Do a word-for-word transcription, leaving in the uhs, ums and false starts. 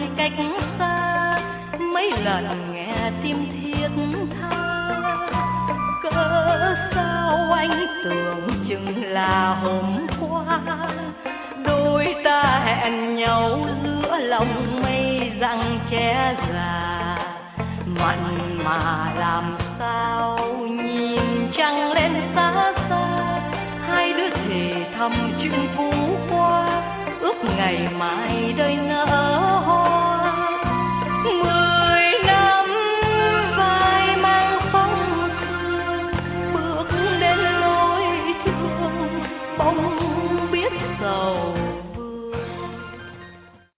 cách xa, mấy lần nghe tim thiết tha. Cớ sao anh tưởng chừng là hôm qua, đôi ta hẹn nhau giữa lòng mây răng che già. Mặn mà làm sao nhìn trăng lên xa xa, hai đứa thì thầm chuyện cũ qua, ước ngày mai đời nở